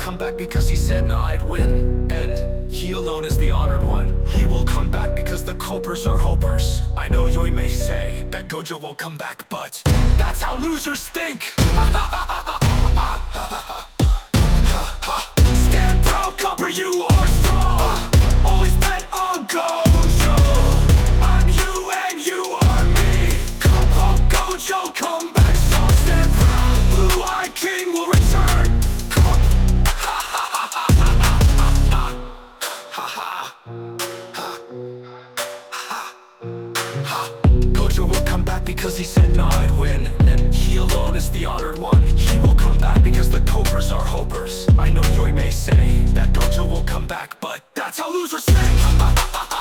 come back because he said no, I'd win. And he alone is the honored one. He will come back because the Copers are hopers. I know you may say that Gojo will come back, but that's how losers think. Stand proud, Copper, you are strong. Always bet on Gojo. I'm you and you are me. Come on, Gojo, come back strong. Stand proud, Blue-Eyed King will return. Gojo will come back because he said no, I'd win. And he alone is the honored one. He will come back because the Copers are hopers. I know you may say that Gojo will come back, but that's how losers think.